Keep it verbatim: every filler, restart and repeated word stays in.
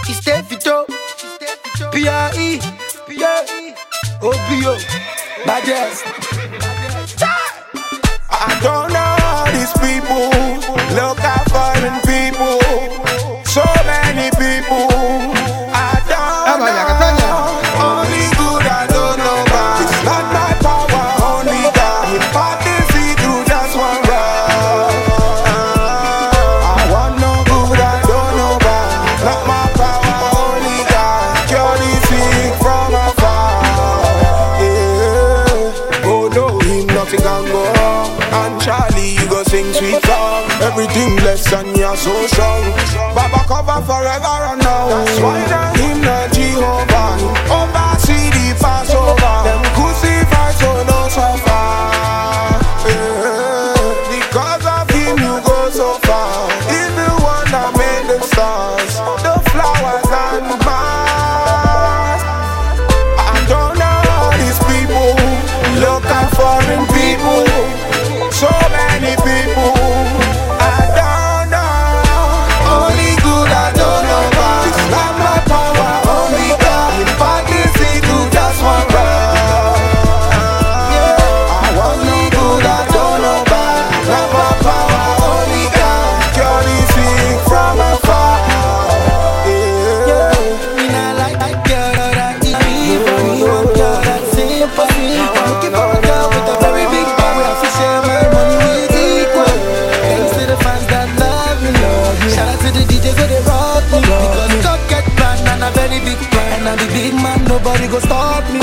Istefito, P R E, P R E, O B O, Badges. I don't know all these people, look at foreign people, so many people. I don't know, only good I don't know about. It's not my power, only God. If I can see through just one road, uh, I want no good I don't know about. Not my power, only God. Cure the sick from afar. Yeah. Oh no, him nothing can go wrong. And Charlie, you go sing sweet song. Everything blessed and you're so strong. Baba cover forever and now. That's why that him not Jehovah. Oversee the Passover. Them crucify so no suffer. Yeah. Because of him you go so far. He's the one that made the stars, the flowers and the grass. I don't know all these people, look at foreign people, so many people. I don't know, only good I don't know about. It's not my power, only God. If I can see through just one road, I want no good I don't know about. Not my power, only God. Cure the sick from afar. Yeah. Me not like that girl that I eat. Me want girl that sympathy. I'm looking for a girl with a very big power. I feel share my money with equal. Thanks to the fans that love me, love me. Shout out to the D Js where they rock me. Because God get plan and a very big plan. And I'm the big man, nobody go stop me.